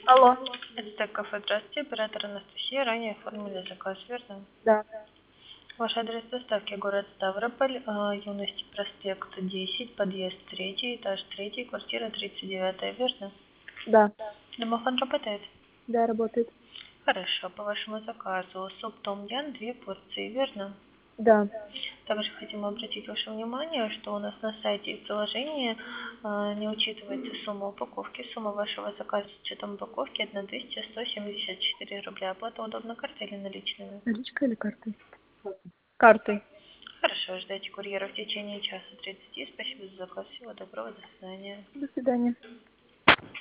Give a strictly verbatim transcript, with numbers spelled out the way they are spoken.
Алло. Это так кафе, здравствуйте, оператор Анастасия, ранее оформили заказ, верно? Да. Ваш адрес доставки город Ставрополь, э, Юности проспект десять, подъезд третий, этаж третий, квартира тридцать девятая, верно? Да. Домофон работает? Да, работает. Хорошо, по вашему заказу суп том ян две порции, верно? Да. Также хотим обратить ваше внимание, что у нас на сайте и в приложении э, не учитывается сумма упаковки. Сумма вашего заказа с учетом упаковки одна двести сто семьдесят четыре рубля. Оплата удобна картой или наличными? Наличкой или картой? Картой. Хорошо, ждайте курьера в течение часа тридцати. Спасибо за заказ. Всего доброго, до свидания. До свидания.